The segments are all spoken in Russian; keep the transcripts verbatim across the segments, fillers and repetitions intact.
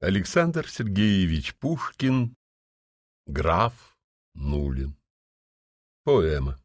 Александр Сергеевич Пушкин. Граф Нулин. Поэма.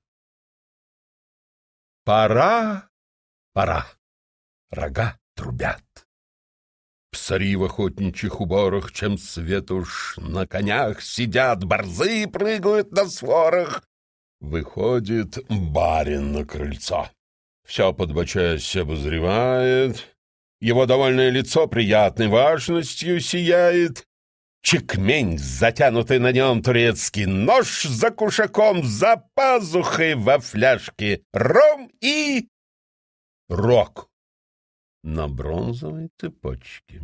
Пора, пора, рога трубят. Псари в охотничьих уборах, чем свет уж на конях сидят, борзы прыгают на сворах. Выходит барин на крыльцо, все подбочаясь обозревает, его довольное лицо приятной важностью сияет. Чекмень, затянутый на нем турецкий нож за кушаком, за пазухой во фляжке ром и рог на бронзовой цепочке.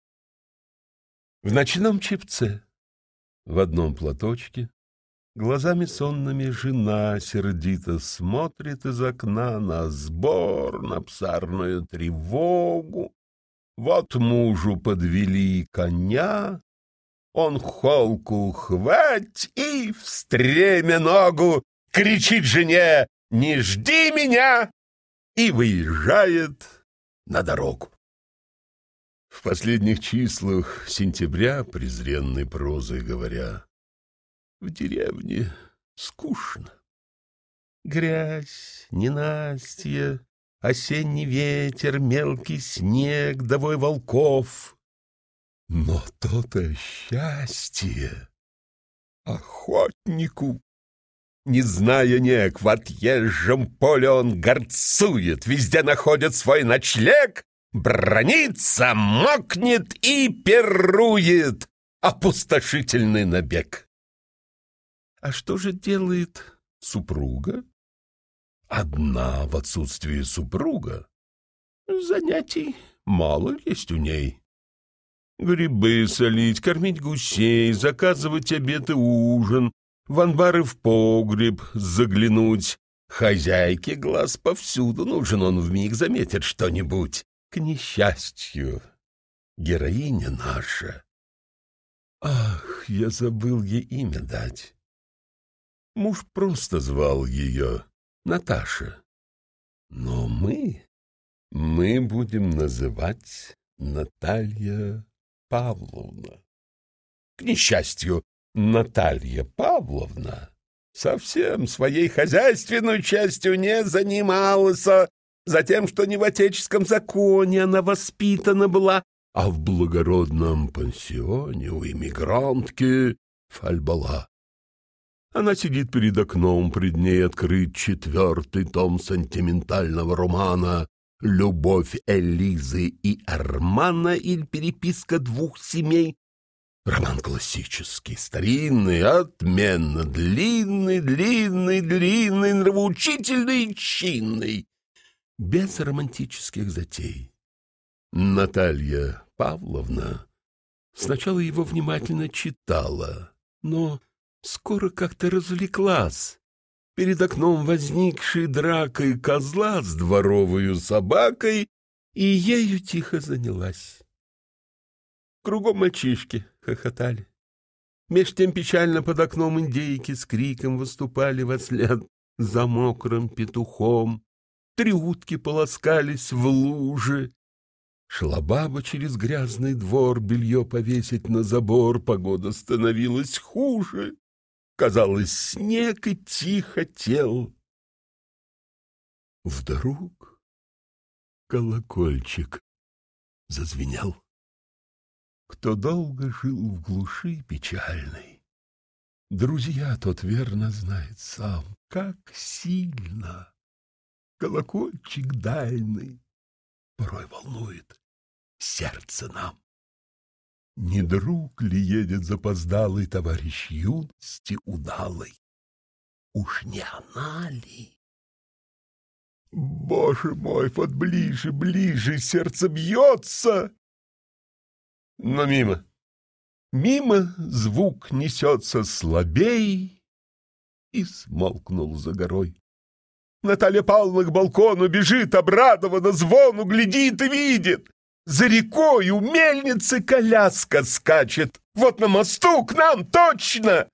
В ночном чепце, в одном платочке, глазами сонными жена сердито смотрит из окна на сбор, на псарную тревогу. Вот мужу подвели коня, он холку хвать и в стремя ногу кричит жене: «Не жди меня!» и выезжает на дорогу. В последних числах сентября, презренной прозой говоря, в деревне скучно. Грязь, ненастье, осенний ветер, мелкий снег, да вой волков. Но то-то счастье охотнику. Не зная нег, в отъезжем поле он горцует, везде находит свой ночлег, бранится, мокнет и пирует. Опустошительный набег. А что же делает супруга? Одна в отсутствие супруга. Занятий мало есть у ней. Грибы солить, кормить гусей, заказывать обед и ужин, в анбар и в погреб заглянуть. Хозяйке глаз повсюду нужен, он вмиг заметит что-нибудь. К несчастью, героиня наша. Ах, я забыл ей имя дать. Муж просто звал ее Наташа. Но мы, мы будем называть Наталья Павловна. К несчастью, Наталья Павловна совсем своей хозяйственной частью не занималась, за тем, что не в отеческом законе она воспитана была, а в благородном пансионе у эмигрантки Фальбала. Она сидит перед окном, пред ней открыт четвертый том сентиментального романа «Любовь Элизы и Армана» или «Переписка двух семей». Роман классический, старинный, отменно длинный, длинный, длинный, нравоучительный и чинный, без романтических затей. Наталья Павловна сначала его внимательно читала, но скоро как-то развлеклась. Перед окном возникшей дракой козла с дворовою собакой, и ею тихо занялась. Кругом мальчишки хохотали. Меж тем печально под окном индейки с криком выступали вослед за мокрым петухом. Три утки полоскались в луже. Шла баба через грязный двор белье повесить на забор, погода становилась хуже. Казалось, снег идти хотел. Вдруг колокольчик зазвенел. Кто долго жил в глуши печальной, друзья, тот верно знает сам, как сильно колокольчик дальний порой волнует сердце нам. Не друг ли едет запоздалый товарищ юности удалой? Уж не она ли? Боже мой, вот ближе, ближе сердце бьется. Но мимо, мимо звук несется слабей и смолкнул за горой. Наталья Павловна к балкону бежит, обрадованно звону глядит и видит. За рекой у мельницы коляска скачет. Вот на мосту к нам точно.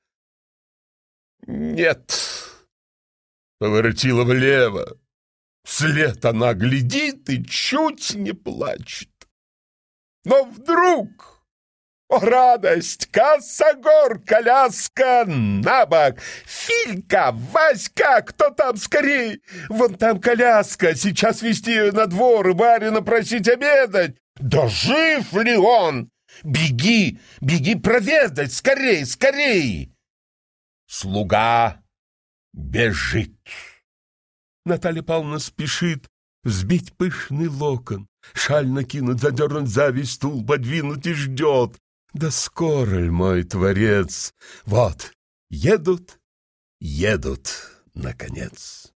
Нет, поворотила влево. Вслед она глядит и чуть не плачет. Но вдруг О, радость! Косогор, коляска на бок! Филька, Васька, кто там скорей? Вон там коляска, сейчас везти ее на двор и барина просить обедать. Да жив ли он? Беги, беги проведать, скорей, скорей! Слуга бежит. Наталья Павловна спешит взбить пышный локон, шаль накинуть, задернуть зависть, стул подвинуть и ждет. Да скоро ль, мой творец? Вот, едут, едут, наконец.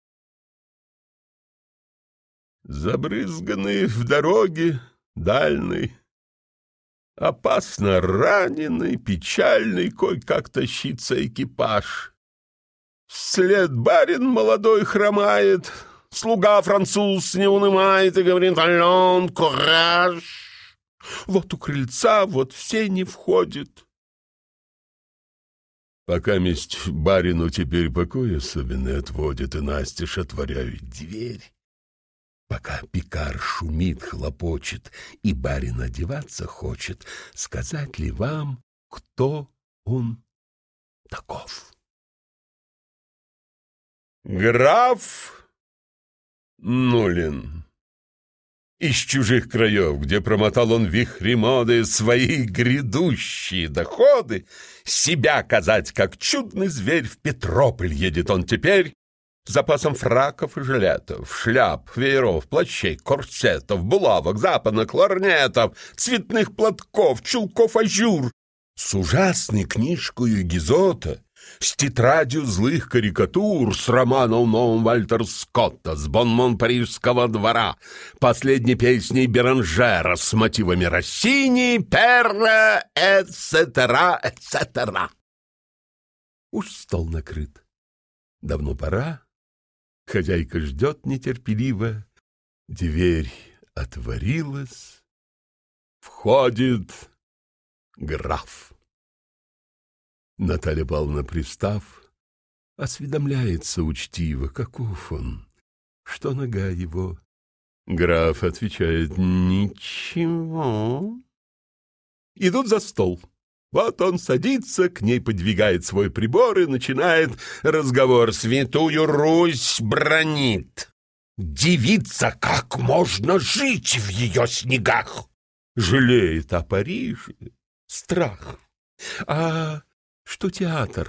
Забрызганный в дороге дальней, опасно раненый, печальный, кой-как тащится экипаж. Вслед барин молодой хромает, слуга француз не унимает и говорит: «Аллон, кураж!» Вот у крыльца, вот в сени входит. Пока месть барину теперь покой особенный отводит и настежь отворяют дверь. Пока пекарь шумит, хлопочет и барин одеваться хочет, сказать ли вам, кто он таков? Граф Нулин. Из чужих краев, где промотал он вихри моды свои грядущие доходы, себя казать, как чудный зверь, в Петрополь едет он теперь с запасом фраков и жилетов, шляп, вееров, плащей, корсетов, булавок, запонок, лорнетов, цветных платков, чулков ажур, с ужасной книжкою Гизота, с тетрадью злых карикатур, с романом новым Вальтер Скотта, с бонмон парижского двора, последней песней Беранжера, с мотивами Россини, Перра, эт-цетера, эт-цетера. Уж стол накрыт. Давно пора. Хозяйка ждет нетерпеливо. Дверь отворилась. Входит граф. Наталья Павловна, пристав, осведомляется учтиво, каков он, что нога его. Граф отвечает: «Ничего». Идут за стол. Вот он садится, к ней подвигает свой прибор и начинает разговор. Святую Русь бранит. Дивится, как можно жить в ее снегах. Жалеет о Париже. Страх. А что театр?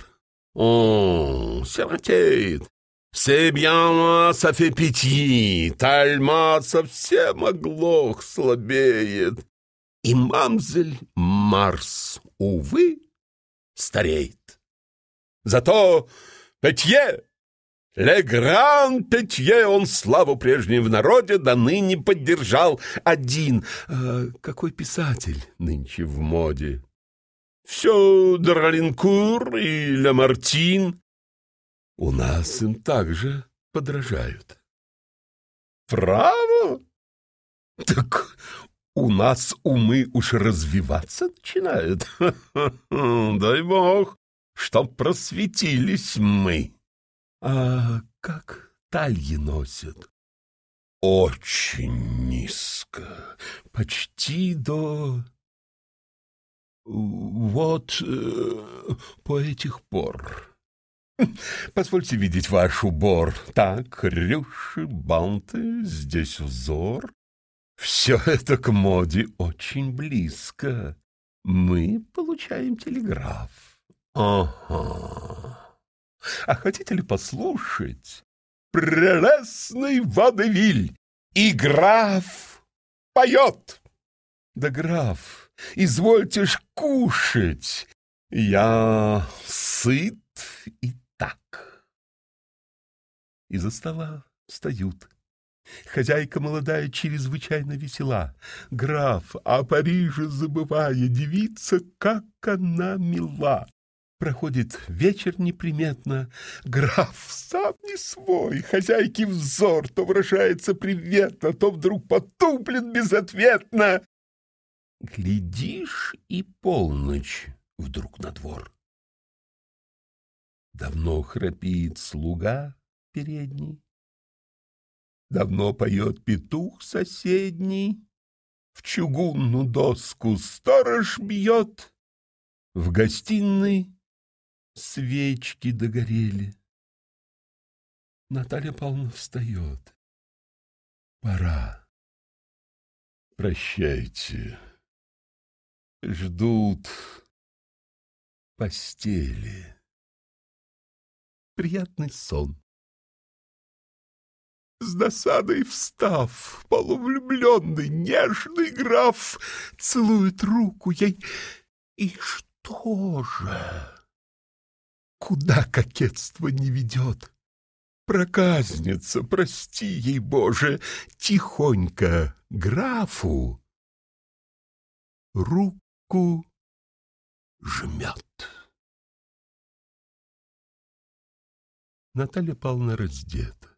О, сиротеет. C'est bien, ça fait pitié. Тальма совсем оглох, слабеет. И мамзель Марс, увы, стареет. Зато Петье, Ле Гран Петье, он славу прежнюю в народе до ныне поддержал один. А какой писатель нынче в моде? Все Дролинкур и Ламартин. У нас им также подражают. Право? Так у нас умы уж развиваться начинают. Дай бог, чтоб просветились мы. А как тальи носят? Очень низко, почти до... Вот э, по этих пор. Позвольте видеть ваш убор. Так, рюши, банты, здесь узор. Все это к моде очень близко. Мы получаем телеграф. Ага. А хотите ли послушать? Прелестный водевиль. И граф поет. Да, граф, извольте ж кушать. Я сыт и так. Из-за стола встают. Хозяйка молодая чрезвычайно весела. Граф, о Париже забывая, девица, как она мила. Проходит вечер неприметно. Граф сам не свой. Хозяйки взор то выражается приветно, то вдруг потуплен безответно. Глядишь, и полночь вдруг на двор. Давно храпит слуга передний. Давно поет петух соседний. В чугунную доску сторож бьет. В гостиной свечки догорели. Наталья Павловна встает. Пора. Прощайте. Ждут постели. Приятный сон. С досадой встав, полувлюбленный, нежный граф целует руку ей. И что же? Куда кокетство не ведет? Проказница, прости ей, Боже, тихонько графу руку жмет. Наталья Павловна раздета.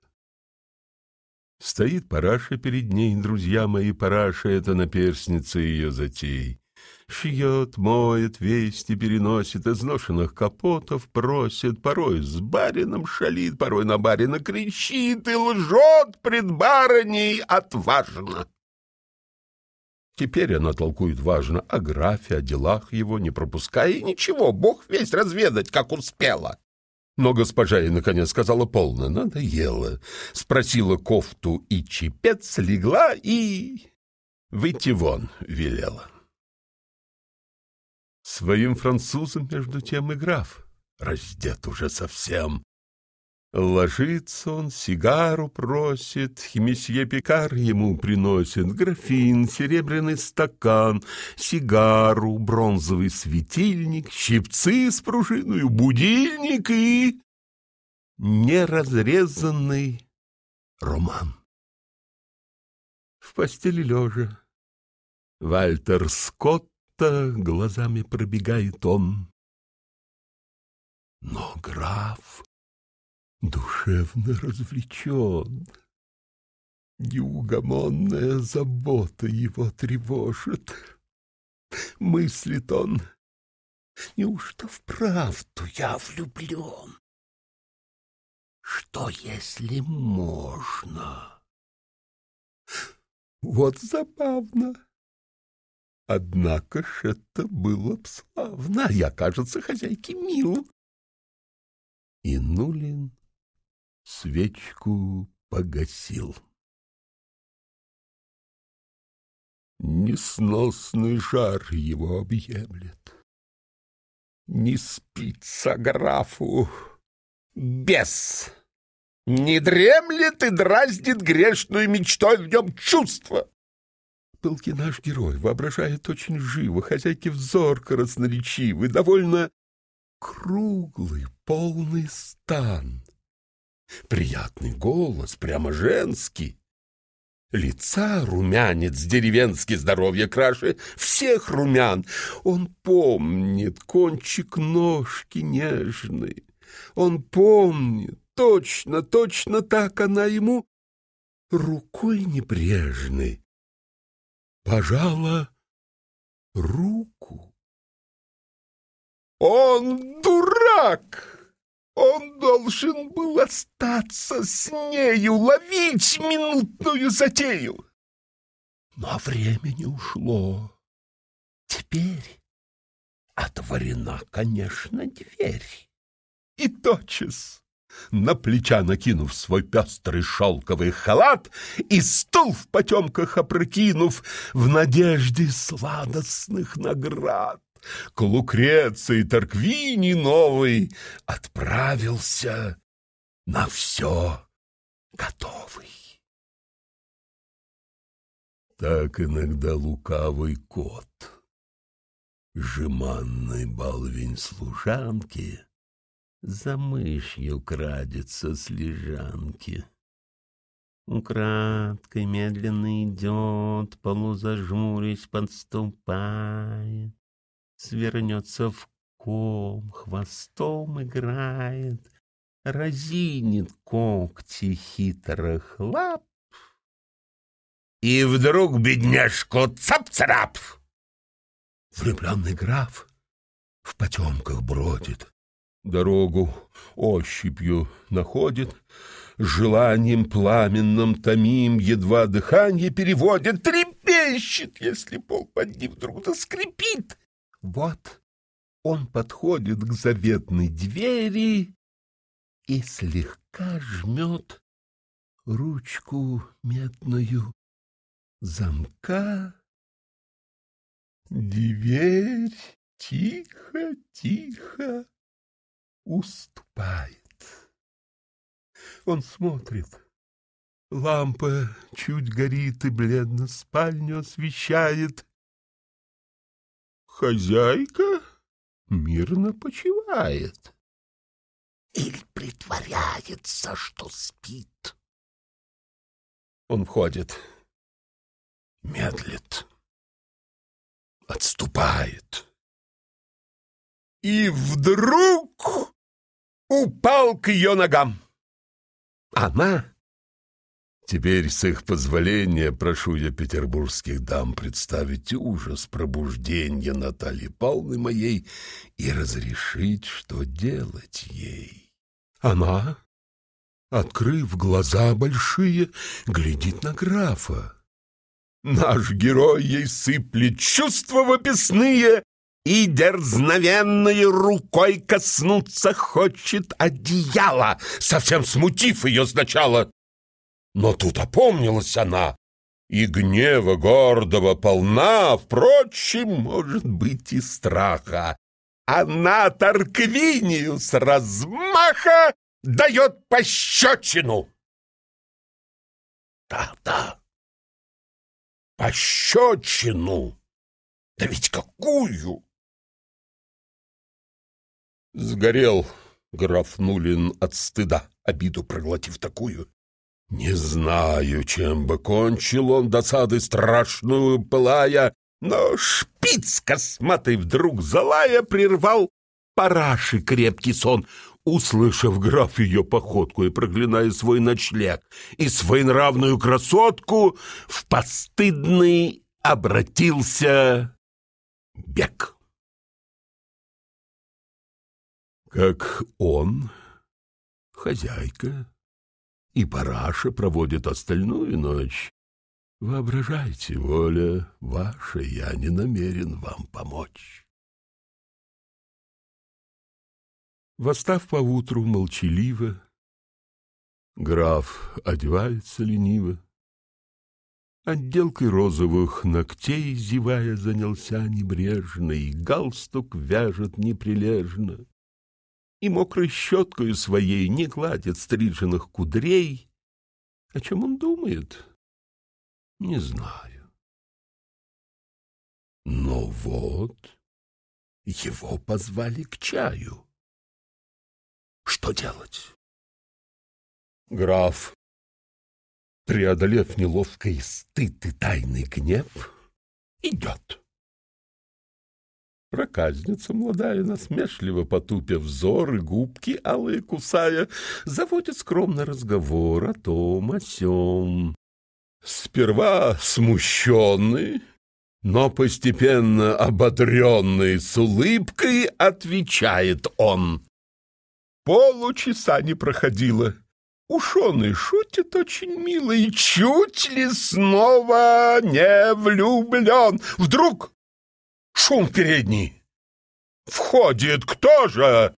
Стоит Параша перед ней, друзья мои, Параша — это наперсница ее затей. Шьет, моет, вести переносит, изношенных капотов просит, порой с барином шалит, порой на барина кричит и лжет пред барыней отважно. Теперь она толкует важно о графе, о делах его, не пропуская, и ничего, бог весть разведать, как успела. Но госпожа ей, наконец, сказала полно, надоело. Спросила кофту и чепец, легла и выйти вон велела. Своим французом, между тем, и граф раздет уже совсем. Ложится он, сигару просит, месье Пикар ему приносит графин, серебряный стакан, сигару, бронзовый светильник, щипцы с пружиною, будильник и неразрезанный роман. В постели лежа Вальтер Скотта глазами пробегает он. Но граф душевно развлечен. Неугомонная забота его тревожит. Мыслит он, неужто вправду я влюблен? Что, если можно? Вот забавно. Однако ж это было б славно. Я, кажется, хозяйке мил. И Нулин свечку погасил. Несносный жар его объемлет. Не спится графу. Бес! Не дремлет и дразнит грешную мечтой в нем чувства. Пылкий наш герой воображает очень живо, хозяйки взор красноречивый, довольно круглый, полный стан. Приятный голос, прямо женский. Лица румянец деревенский, здоровье краше всех румян. Он помнит кончик ножки нежной. Он помнит, точно, точно так она ему рукой небрежной пожала руку. Он дурак! Он должен был остаться с нею, ловить минутную затею. Но времени ушло. Теперь отворена, конечно, дверь. И тотчас, на плеча накинув свой пестрый шелковый халат и стул в потемках опрокинув, в надежде сладостных наград, к Лукреции Тарквини новый отправился на все готовый. Так иногда лукавый кот, жеманный балвень служанки, за мышью крадется с лежанки. Украдкой медленно идет, полузажмурясь подступает, свернется в ком, хвостом играет, разинет когти хитрых лап. И вдруг бедняжку цап-царап! Влюбленный граф в потемках бродит, дорогу ощупью находит, желанием пламенным томим едва дыхание переводит, трепещет, если пол под ним вдруг заскрипит. Вот Он подходит к заветной двери и слегка жмет ручку медную замка. Дверь тихо-тихо уступает. Он смотрит. Лампа чуть горит и бледно спальню освещает. Хозяйка мирно почивает. Или притворяется, что спит. Он входит, медлит, отступает. И вдруг упал к ее ногам. Она... Теперь, с их позволения, прошу я петербургских дам представить ужас пробуждения Натальи Павловны моей и разрешить, что делать ей. Она, открыв глаза большие, глядит на графа. Наш герой ей сыплет чувства вописные и дерзновенной рукой коснуться хочет одеяла, совсем смутив ее сначала. Но тут опомнилась она, и гнева гордого полна, впрочем, может быть, и страха. Она Тарквинию с размаха дает пощечину. Да-да, пощечину. Да ведь какую! Сгорел граф Нулин от стыда, обиду проглотив такую. Не знаю, чем бы кончил он, досады страшную пылая, но шпиц косматый вдруг залая прервал параши крепкий сон, услышав граф ее походку и проклиная свой ночлег, и своенравную красотку в постыдный обратился бег. Как он, хозяйка и параша проводит остальную ночь, воображайте, воля ваша, я не намерен вам помочь. Восстав поутру молчаливо, граф одевается лениво, отделкой розовых ногтей, зевая, занялся небрежно, и галстук вяжет неприлежно, и мокрой щеткою своей не гладит стриженных кудрей. О чем он думает? Не знаю. Но вот его позвали к чаю. Что делать? Граф, преодолев неловкий стыд и тайный гнев, идет. Проказница молодая, насмешливо потупя взор и губки алые кусая, заводит скромный разговор о том, о сём. Сперва смущенный, но постепенно ободренный с улыбкой отвечает он. Получаса не проходило. Уж он и шутит очень мило, и чуть ли снова не влюблен. Вдруг шум в передней. Входит кто же?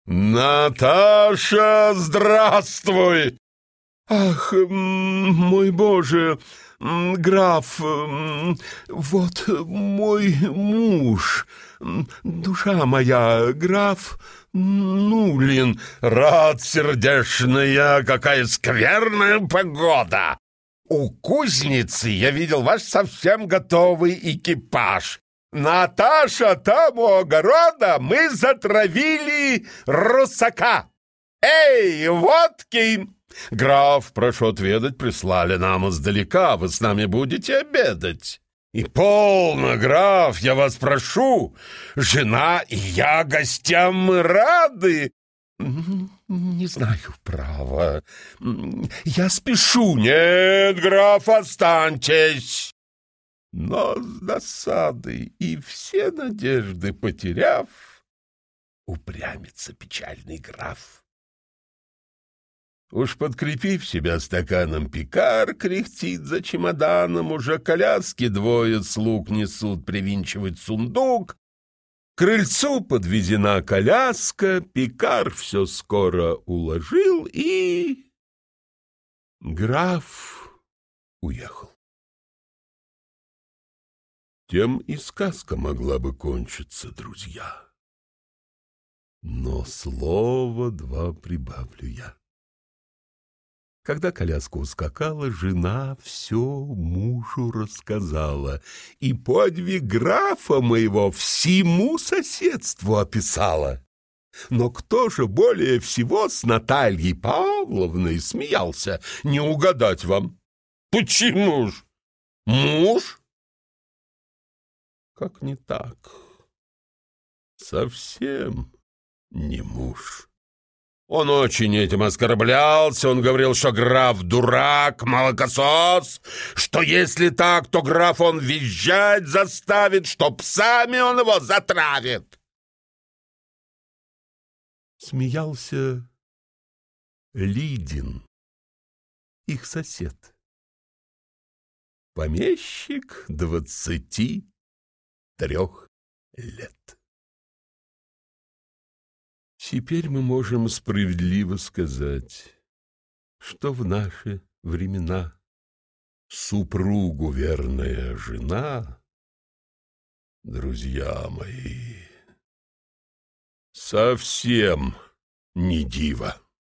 Наташа, здравствуй! Ах, мой Боже, граф, вот мой муж, душа моя, граф Нулин. Рад, сердечная, какая скверная погода! У кузницы я видел ваш совсем готовый экипаж. Наташа, там у огорода мы затравили русака. Эй, водки! Граф, прошу отведать, прислали нам издалека, вы с нами будете обедать. И полно, граф, я вас прошу, жена и я гостям мы рады. Не знаю, право, я спешу. Нет, граф, останьтесь. Но с досадой и все надежды потеряв, упрямится печальный граф. Уж подкрепив себя стаканом пикар, кряхтит за чемоданом, уже коляски двое слуг несут привинчивать сундук. крыльцу подведена коляска, пекарь все скоро уложил, и граф уехал. Тем и сказка могла бы кончиться, друзья. Но слово два прибавлю я. Когда коляска ускакала, жена все мужу рассказала, и подвиг графа моего всему соседству описала. Но кто же более всего с Натальей Павловной смеялся, не угадать вам? Почему ж? Муж? Как не так? Совсем не муж. Он очень этим оскорблялся, он говорил, что граф дурак, молокосос, что если так, то граф он визжать заставит, что псами он его затравит. Смеялся Лидин, их сосед. Помещик двадцати трех лет. Теперь мы можем справедливо сказать, что в наши времена супругу верная жена, друзья мои, совсем не дива.